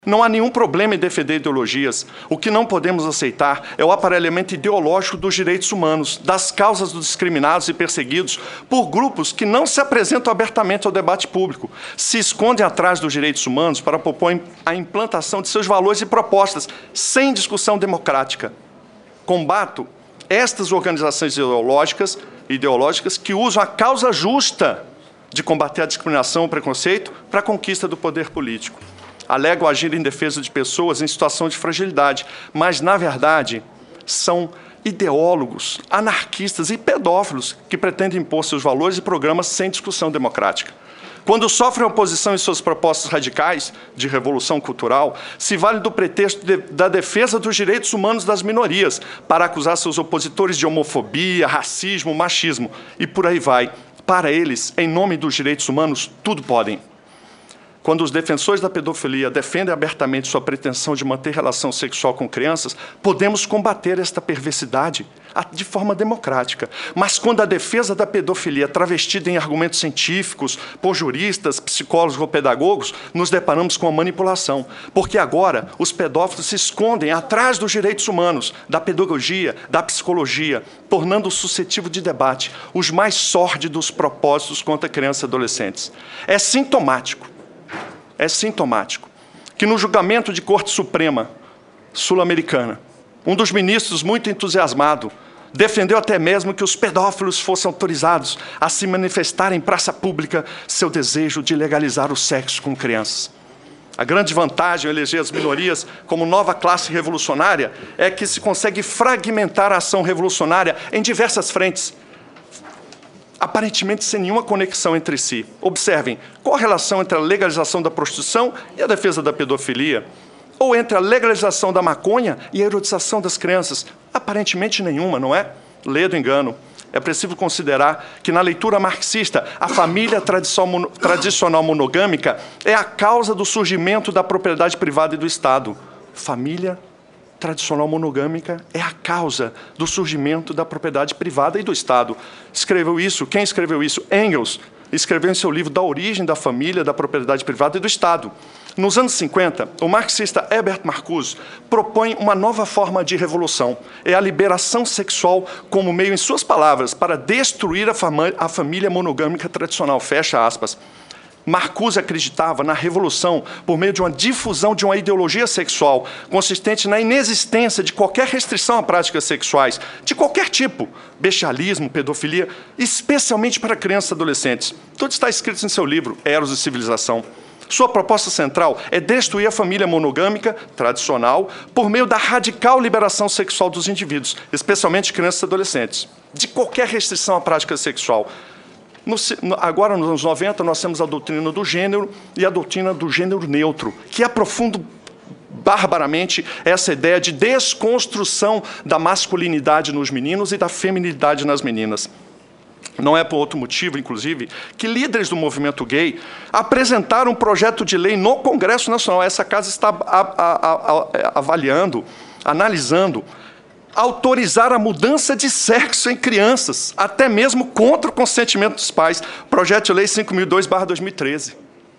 Não há nenhum problema em defender ideologias. O que não podemos aceitar é o aparelhamento ideológico dos direitos humanos, das causas dos discriminados e perseguidos por grupos que não se apresentam abertamente ao debate público, se escondem atrás dos direitos humanos para propor a implantação de seus valores e propostas, sem discussão democrática. Combato estas organizações ideológicas que usam a causa justa de combater a discriminação e o preconceito para a conquista do poder político. Alegam agir em defesa de pessoas em situação de fragilidade, mas, na verdade, são ideólogos, anarquistas e pedófilos que pretendem impor seus valores e programas sem discussão democrática. Quando sofrem oposição em suas propostas radicais de revolução cultural, se vale do pretexto da defesa dos direitos humanos das minorias para acusar seus opositores de homofobia, racismo, machismo e por aí vai. Para eles, em nome dos direitos humanos, tudo podem. Quando os defensores da pedofilia defendem abertamente sua pretensão de manter relação sexual com crianças, podemos combater esta perversidade de forma democrática. Mas quando a defesa da pedofilia é travestida em argumentos científicos, por juristas, psicólogos ou pedagogos, nos deparamos com a manipulação. Porque agora os pedófilos se escondem atrás dos direitos humanos, da pedagogia, da psicologia, tornando suscetível de debate os mais sórdidos propósitos contra crianças e adolescentes. É sintomático que no julgamento de Corte Suprema Sul-Americana, um dos ministros, muito entusiasmado, defendeu até mesmo que os pedófilos fossem autorizados a se manifestar em praça pública seu desejo de legalizar o sexo com crianças. A grande vantagem em eleger as minorias como nova classe revolucionária é que se consegue fragmentar a ação revolucionária em diversas frentes, aparentemente sem nenhuma conexão entre si. Observem, qual a relação entre a legalização da prostituição e a defesa da pedofilia? Ou entre a legalização da maconha e a erotização das crianças? Aparentemente nenhuma, não é? Ledo engano. É preciso considerar que, na leitura marxista, a família tradicional monogâmica é a causa do surgimento da propriedade privada e do Estado. Família tradicional monogâmica é a causa do surgimento da propriedade privada e do Estado. Escreveu isso, quem escreveu isso? Engels escreveu em seu livro Da Origem da Família, da Propriedade Privada e do Estado. Nos anos 50, o marxista Herbert Marcuse propõe uma nova forma de revolução. É a liberação sexual como meio, em suas palavras, para destruir a família monogâmica tradicional. Fecha aspas. Marcuse acreditava na revolução por meio de uma difusão de uma ideologia sexual consistente na inexistência de qualquer restrição a práticas sexuais, de qualquer tipo, bestialismo, pedofilia, especialmente para crianças e adolescentes. Tudo está escrito em seu livro, Eros e Civilização. Sua proposta central é destruir a família monogâmica tradicional por meio da radical liberação sexual dos indivíduos, especialmente crianças e adolescentes, de qualquer restrição à prática sexual. Agora, nos anos 90, nós temos a doutrina do gênero e a doutrina do gênero neutro, que aprofunda barbaramente essa ideia de desconstrução da masculinidade nos meninos e da feminilidade nas meninas. Não é por outro motivo, inclusive, que líderes do movimento gay apresentaram um projeto de lei no Congresso Nacional. Essa casa está avaliando, analisando, autorizar a mudança de sexo em crianças, até mesmo contra o consentimento dos pais. Projeto de Lei 5002/2013.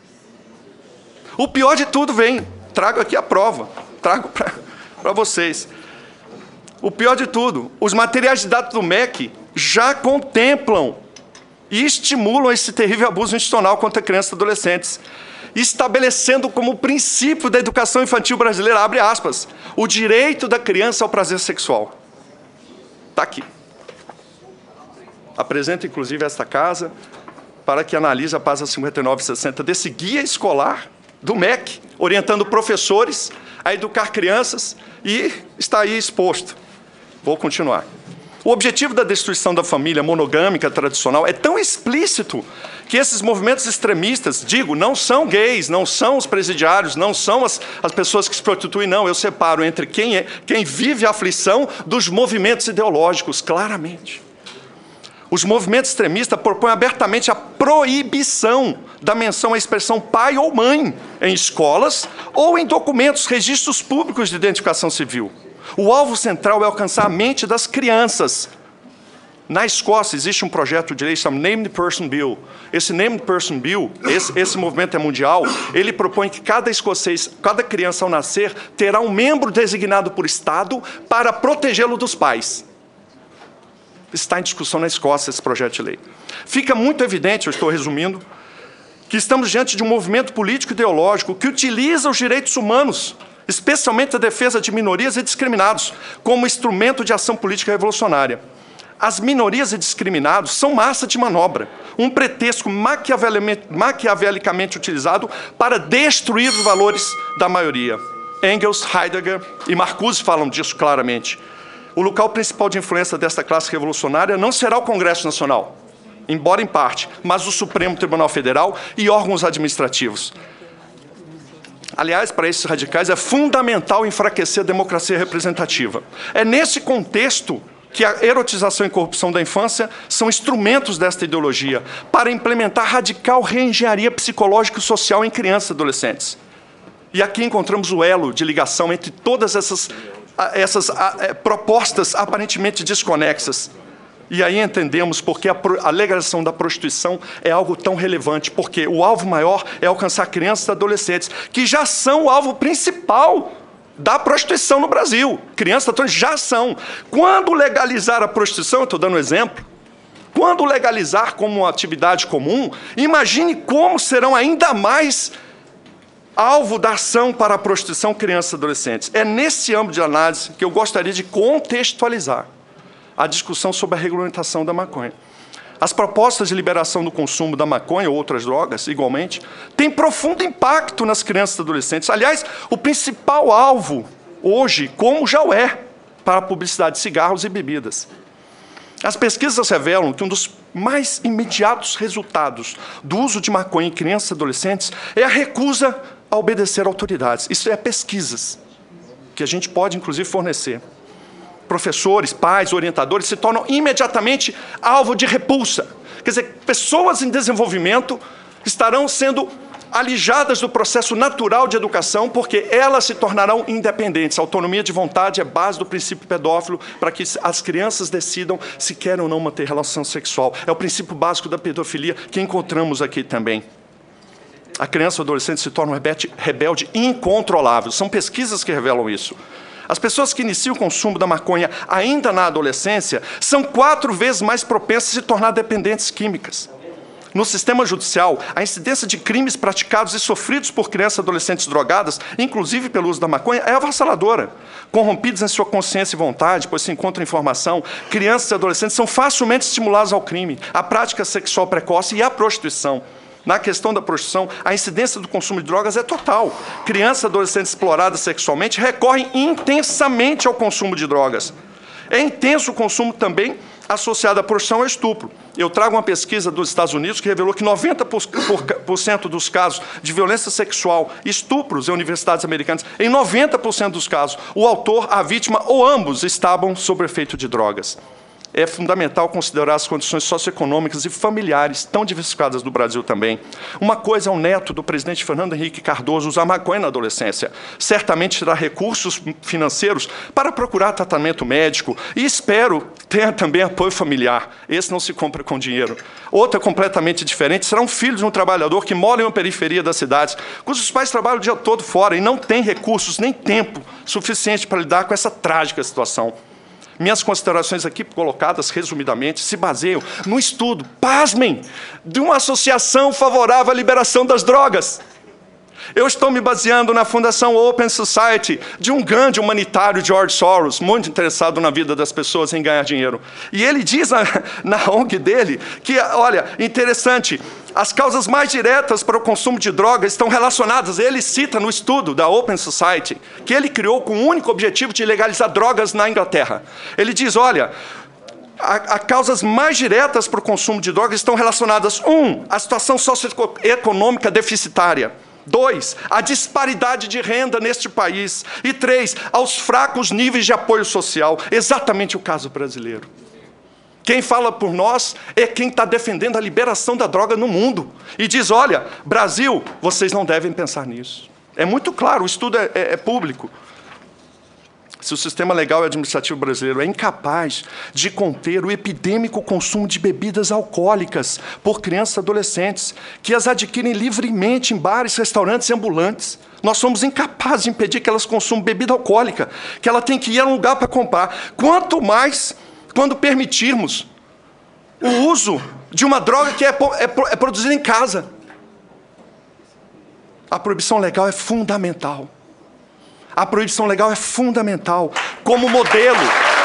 O pior de tudo vem, trago aqui a prova, trago para vocês. O pior de tudo, os materiais de dados do MEC já contemplam e estimulam esse terrível abuso institucional contra crianças e adolescentes, estabelecendo como princípio da educação infantil brasileira, abre aspas, o direito da criança ao prazer sexual. Está aqui. Apresento, inclusive, esta casa para que analise a página 59 e 60 desse guia escolar do MEC, orientando professores a educar crianças, e está aí exposto. Vou continuar. O objetivo da destruição da família monogâmica tradicional é tão explícito que esses movimentos extremistas, digo, não são gays, não são os presidiários, não são as pessoas que se prostituem, não. Eu separo entre quem vive a aflição dos movimentos ideológicos, claramente. Os movimentos extremistas propõem abertamente a proibição da menção à expressão pai ou mãe em escolas ou em documentos, registros públicos de identificação civil. O alvo central é alcançar a mente das crianças, Na Escócia, existe um projeto de lei chamado Named Person Bill. Esse Named Person Bill, esse movimento é mundial, ele propõe que cada escocês, cada criança ao nascer, terá um membro designado por Estado para protegê-lo dos pais. Está em discussão na Escócia esse projeto de lei. Fica muito evidente, eu estou resumindo, que estamos diante de um movimento político e ideológico que utiliza os direitos humanos, especialmente a defesa de minorias e discriminados, como instrumento de ação política revolucionária. As minorias e discriminados são massa de manobra, um pretexto maquiavelicamente utilizado para destruir os valores da maioria. Engels, Heidegger e Marcuse falam disso claramente. O local principal de influência desta classe revolucionária não será o Congresso Nacional, embora em parte, mas o Supremo Tribunal Federal e órgãos administrativos. Aliás, para esses radicais, é fundamental enfraquecer a democracia representativa. É nesse contexto que a erotização e corrupção da infância são instrumentos desta ideologia para implementar radical reengenharia psicológica e social em crianças e adolescentes. E aqui encontramos o elo de ligação entre todas essas propostas aparentemente desconexas. E aí entendemos porque a legalização da prostituição é algo tão relevante, porque o alvo maior é alcançar crianças e adolescentes, que já são o alvo principal da prostituição no Brasil. Crianças e adolescentes já são. Quando legalizar a prostituição, eu estou dando um exemplo, quando legalizar como uma atividade comum, imagine como serão ainda mais alvo da ação para a prostituição crianças e adolescentes. É nesse âmbito de análise que eu gostaria de contextualizar a discussão sobre a regulamentação da maconha. As propostas de liberação do consumo da maconha ou outras drogas, igualmente, têm profundo impacto nas crianças e adolescentes. Aliás, o principal alvo hoje, como já o é, para a publicidade de cigarros e bebidas. As pesquisas revelam que um dos mais imediatos resultados do uso de maconha em crianças e adolescentes é a recusa a obedecer a autoridades. Isso é pesquisas, que a gente pode, inclusive, fornecer. Professores, pais, orientadores se tornam imediatamente alvo de repulsa. Quer dizer, pessoas em desenvolvimento estarão sendo alijadas do processo natural de educação porque elas se tornarão independentes. A autonomia de vontade é base do princípio pedófilo para que as crianças decidam se querem ou não manter relação sexual. É o princípio básico da pedofilia que encontramos aqui também. A criança ou adolescente se torna um rebelde incontrolável. São pesquisas que revelam isso. As pessoas que iniciam o consumo da maconha ainda na adolescência são 4 vezes mais propensas a se tornar dependentes químicas. No sistema judicial, a incidência de crimes praticados e sofridos por crianças e adolescentes drogadas, inclusive pelo uso da maconha, é avassaladora. Corrompidos em sua consciência e vontade, pois se encontram informação, crianças e adolescentes são facilmente estimulados ao crime, à prática sexual precoce e à prostituição. Na questão da prostituição, a incidência do consumo de drogas é total. Crianças e adolescentes exploradas sexualmente recorrem intensamente ao consumo de drogas. É intenso o consumo também associado à prostituição e estupro. Eu trago uma pesquisa dos Estados Unidos que revelou que 90% dos casos de violência sexual e estupros em universidades americanas, em 90% dos casos, o autor, a vítima ou ambos estavam sob efeito de drogas. É fundamental considerar as condições socioeconômicas e familiares tão diversificadas do Brasil também. Uma coisa é o neto do presidente Fernando Henrique Cardoso usar maconha na adolescência. Certamente terá recursos financeiros para procurar tratamento médico e espero tenha também apoio familiar. Esse não se compra com dinheiro. Outra completamente diferente será um filho de um trabalhador que mora em uma periferia das cidades, cujos pais trabalham o dia todo fora e não tem recursos nem tempo suficiente para lidar com essa trágica situação. Minhas considerações aqui colocadas, resumidamente, se baseiam no estudo, pasmem, de uma associação favorável à liberação das drogas. Eu estou me baseando na Fundação Open Society, de um grande humanitário, George Soros, muito interessado na vida das pessoas em ganhar dinheiro. E ele diz na ONG dele que, olha, interessante, as causas mais diretas para o consumo de drogas estão relacionadas, ele cita no estudo da Open Society, que ele criou com o único objetivo de legalizar drogas na Inglaterra. Ele diz, olha, as causas mais diretas para o consumo de drogas estão relacionadas, 1, à situação socioeconômica deficitária. 2, a disparidade de renda neste país. E 3, aos fracos níveis de apoio social. Exatamente o caso brasileiro. Quem fala por nós é quem está defendendo a liberação da droga no mundo. E diz, olha, Brasil, vocês não devem pensar nisso. É muito claro, o estudo é público. se o sistema legal e administrativo brasileiro é incapaz de conter o epidêmico consumo de bebidas alcoólicas por crianças e adolescentes, que as adquirem livremente em bares, restaurantes e ambulantes, nós somos incapazes de impedir que elas consumam bebida alcoólica, que ela tem que ir a um lugar para comprar. Quanto mais quando permitirmos o uso de uma droga que é produzida em casa. A proibição legal é fundamental. A proibição legal é fundamental como modelo.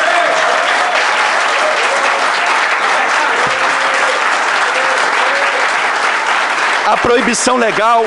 A proibição legal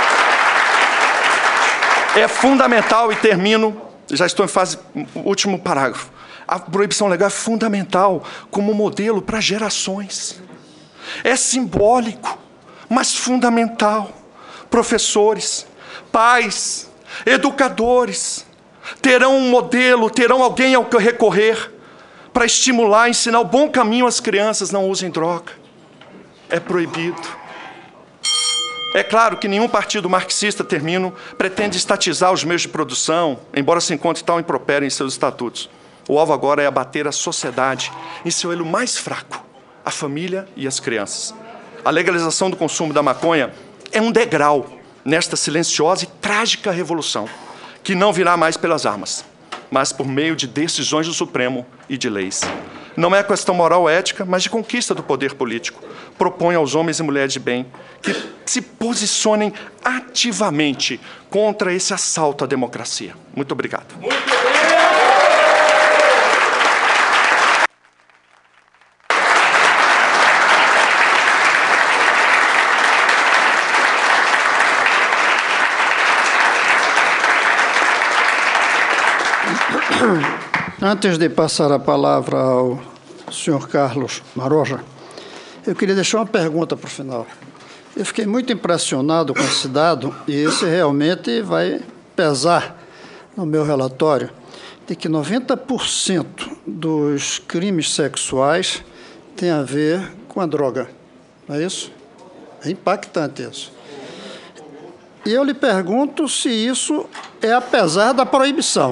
é fundamental, e termino, já estou em fase, último parágrafo. A proibição legal é fundamental como modelo para gerações. É simbólico, mas fundamental. Professores, pais, educadores terão um modelo, terão alguém ao que recorrer para estimular, ensinar o bom caminho às crianças. Não usem droga. É proibido. É claro que nenhum partido marxista, termino, pretende estatizar os meios de produção, embora se encontre tal impropério em seus estatutos. O alvo agora é abater a sociedade em seu elo mais fraco, a família e as crianças. A legalização do consumo da maconha é um degrau nesta silenciosa e trágica revolução, que não virá mais pelas armas, mas por meio de decisões do Supremo e de leis. Não é questão moral ou ética, mas de conquista do poder político. Propõe aos homens e mulheres de bem que se posicionem ativamente contra esse assalto à democracia. Muito obrigado. Antes de passar a palavra ao senhor Carlos Maroja, eu queria deixar uma pergunta para o final. Eu fiquei muito impressionado com esse dado, e esse realmente vai pesar no meu relatório, de que 90% dos crimes sexuais tem a ver com a droga. Não é isso? É impactante isso. E eu lhe pergunto se isso é apesar da proibição.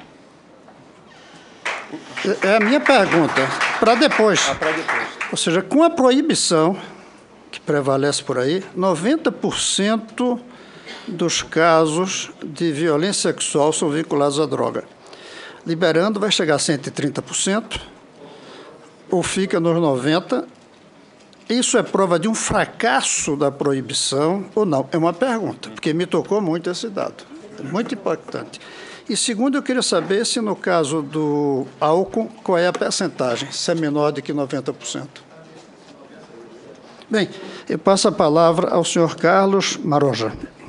É a minha pergunta, para depois. Ou seja, com a proibição, que prevalece por aí, 90% dos casos de violência sexual são vinculados à droga. Liberando, vai chegar a 130%, ou fica nos 90%. Isso é prova de um fracasso da proibição ou não? É uma pergunta, porque me tocou muito esse dado. É muito impactante. E segundo, eu queria saber se no caso do álcool, qual é a percentagem, se é menor do que 90%. Bem, eu passo a palavra ao senhor Carlos Maroja.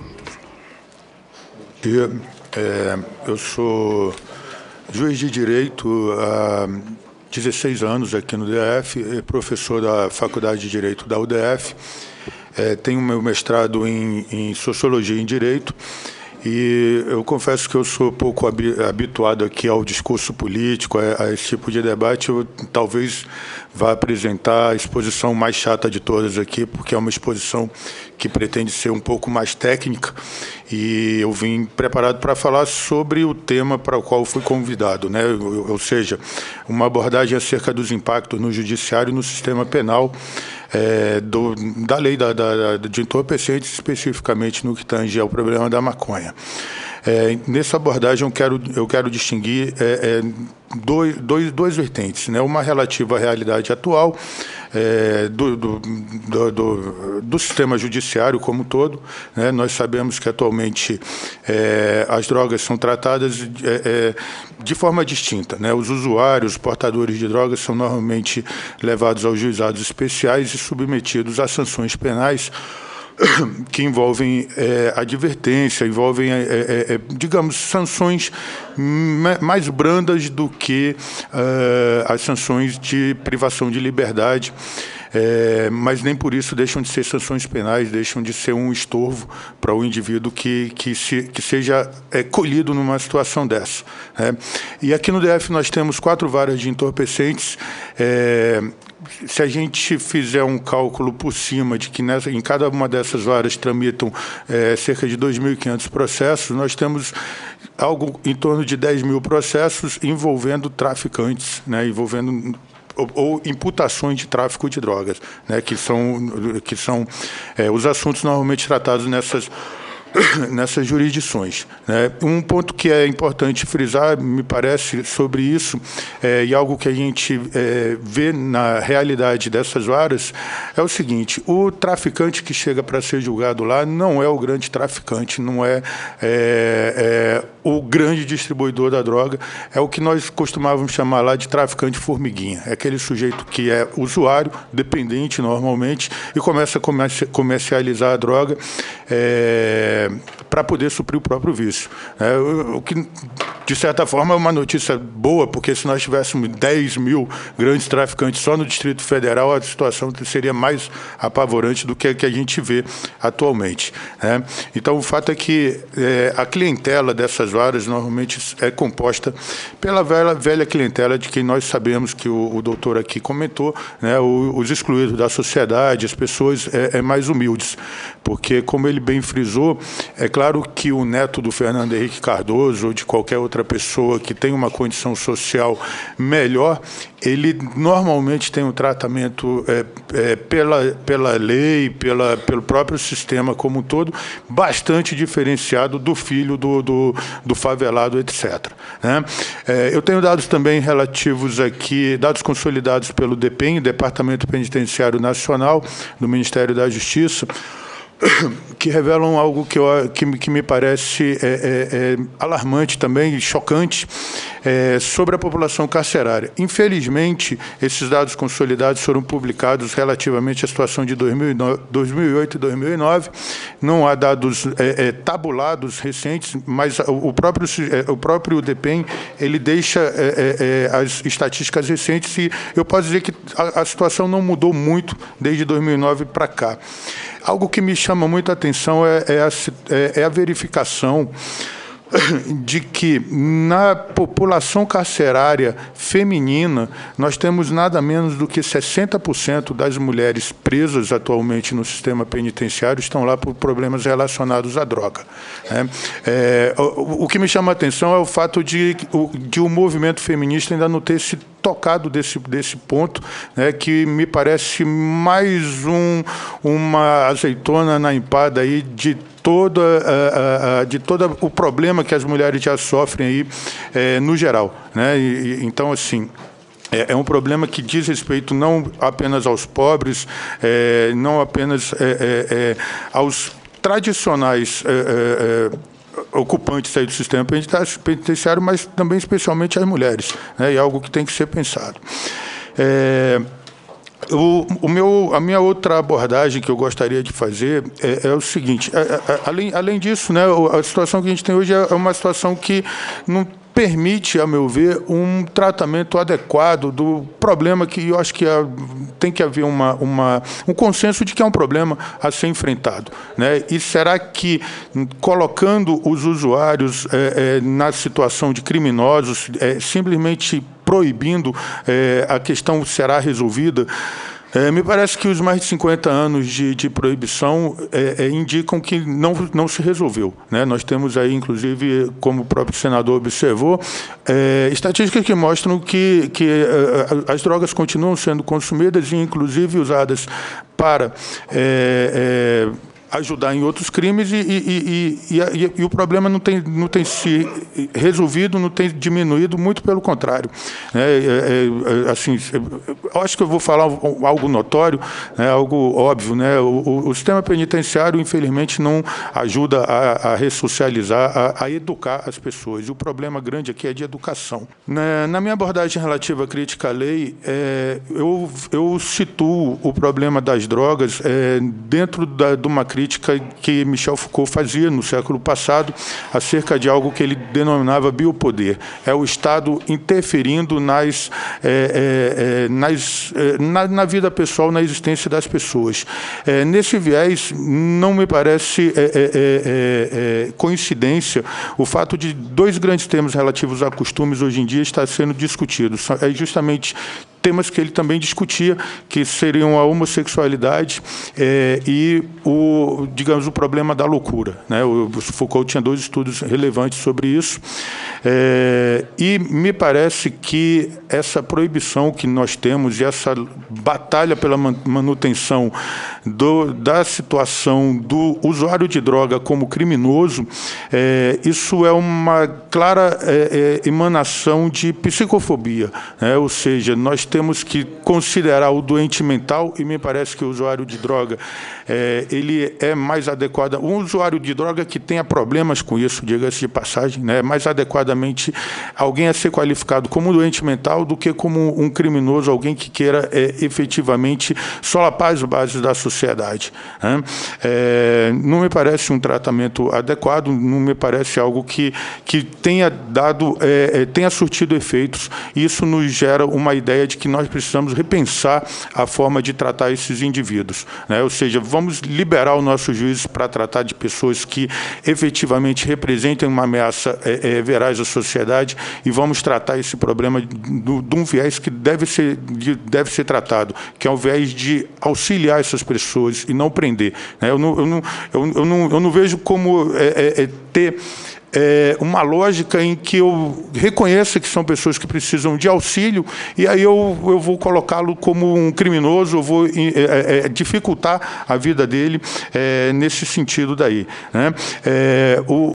Eu sou juiz de direito há 16 anos aqui no DF, professor da Faculdade de Direito da UDF, tenho meu mestrado em Sociologia e em Direito. E eu confesso que eu sou pouco habituado aqui ao discurso político, a esse tipo de debate. Eu talvez vá apresentar a exposição mais chata de todas aqui, porque é uma exposição que pretende ser um pouco mais técnica, e eu vim preparado para falar sobre o tema para o qual fui convidado, né? Ou seja, uma abordagem acerca dos impactos no judiciário e no sistema penal da lei de entorpecentes, especificamente no que tange ao problema da maconha. Nessa abordagem eu quero distinguir duas vertentes, né? Uma relativa à realidade atual do sistema judiciário como um todo, né? Nós sabemos que atualmente as drogas são tratadas de forma distinta, né? Os usuários, os portadores de drogas são normalmente levados aos juizados especiais e submetidos a sanções penais que envolvem advertência, envolvem, digamos, sanções mais brandas do que as sanções de privação de liberdade, mas nem por isso deixam de ser sanções penais, deixam de ser um estorvo para o indivíduo que seja colhido numa situação dessa, né? E aqui no DF nós temos 4 varas de entorpecentes. Se a gente fizer um cálculo por cima de que em cada uma dessas varas tramitam cerca de 2.500 processos, nós temos algo em torno de 10 mil processos envolvendo traficantes, né, envolvendo ou imputações de tráfico de drogas, né, que são os assuntos normalmente tratados nessas jurisdições, né? Um ponto que é importante frisar, me parece, sobre isso, e algo que a gente vê na realidade dessas varas, é o seguinte: o traficante que chega para ser julgado lá não é o grande traficante, não é o grande distribuidor da droga, é o que nós costumávamos chamar lá de traficante formiguinha. É aquele sujeito que é usuário, dependente normalmente, e começa a comercializar a droga para poder suprir o próprio vício. O que, de certa forma, é uma notícia boa, porque se nós tivéssemos 10 mil grandes traficantes só no Distrito Federal, a situação seria mais apavorante do que a que a gente vê atualmente, né? Então, o fato é que a clientela dessas varas normalmente é composta pela velha clientela de quem nós sabemos que o doutor aqui comentou, né, os excluídos da sociedade, as pessoas mais humildes, porque, como ele bem frisou, é claro que o neto do Fernando Henrique Cardoso ou de qualquer outra pessoa que tem uma condição social melhor, ele normalmente tem um tratamento pela lei, pelo próprio sistema como um todo, bastante diferenciado do filho do favelado, etc., né? Eu tenho dados também relativos aqui, dados consolidados pelo DPEM, Departamento Penitenciário Nacional, do Ministério da Justiça, que revelam algo que me parece alarmante também, chocante, sobre a população carcerária. Infelizmente, esses dados consolidados foram publicados relativamente à situação de 2008 e 2009. Não há dados tabulados recentes, mas o próprio DPEM ele deixa as estatísticas recentes, e eu posso dizer que a situação não mudou muito desde 2009 para cá. Algo que me chama muito a atenção é a verificação de que na população carcerária feminina nós temos nada menos do que 60% das mulheres presas atualmente no sistema penitenciário estão lá por problemas relacionados à droga, né? O que me chama a atenção é o fato de o movimento feminista ainda não ter se tocado desse ponto, né, que me parece mais uma azeitona na empada aí de todo o problema que as mulheres já sofrem aí, no geral, né? Então, assim, é um problema que diz respeito não apenas aos pobres, não apenas aos tradicionais ocupantes aí do sistema penitenciário, mas também especialmente às mulheres, né? E é algo que tem que ser pensado. A minha outra abordagem que eu gostaria de fazer é o seguinte: além disso, né, a situação que a gente tem hoje é uma situação que não permite, a meu ver, um tratamento adequado do problema, que eu acho que tem que haver um consenso de que é um problema a ser enfrentado, né? E será que, colocando os usuários na situação de criminosos, simplesmente proibindo, a questão será resolvida? Me parece que os mais de 50 anos de proibição indicam que não se resolveu, né? Nós temos aí, inclusive, como o próprio senador observou, estatísticas que mostram que as drogas continuam sendo consumidas e, inclusive, usadas para ajudar em outros crimes, e o problema não tem se resolvido, não tem diminuído, muito pelo contrário, né? Assim, eu acho que eu vou falar algo notório, né, algo óbvio, né? O sistema penitenciário, infelizmente, não ajuda a ressocializar, a educar as pessoas, e o problema grande aqui é de educação. Na minha abordagem relativa à crítica à lei, eu situo o problema das drogas dentro de uma crítica que Michel Foucault fazia no século passado acerca de algo que ele denominava biopoder. É o Estado interferindo na vida pessoal, na existência das pessoas. Nesse viés, não me parece coincidência o fato de dois grandes temas relativos a costumes hoje em dia estar sendo discutidos. É justamente temas que ele também discutia, que seriam a homossexualidade e digamos, o problema da loucura, né? O Foucault tinha 2 estudos relevantes sobre isso, e me parece que essa proibição que nós temos e essa batalha pela manutenção da situação do usuário de droga como criminoso, isso é uma clara emanação de psicofobia, né? Ou seja, nós temos que considerar o doente mental, e me parece que o usuário de droga ele é mais adequado. Um usuário de droga que tenha problemas com isso, diga-se de passagem, né, mais adequadamente alguém a ser qualificado como doente mental do que como um criminoso, alguém que queira efetivamente solapar as bases da sociedade, né? Não me parece um tratamento adequado, não me parece algo que tenha tenha surtido efeitos. Isso nos gera uma ideia de que nós precisamos repensar a forma de tratar esses indivíduos, né? Ou seja, vamos liberar os nossos juízes para tratar de pessoas que efetivamente representem uma ameaça veraz à sociedade, e vamos tratar esse problema de um viés que deve ser tratado, que é o viés de auxiliar essas pessoas e não prender, né? Eu não vejo como ter uma lógica em que eu reconheça que são pessoas que precisam de auxílio, e aí eu vou colocá-lo como um criminoso, eu vou dificultar a vida dele nesse sentido daí, né?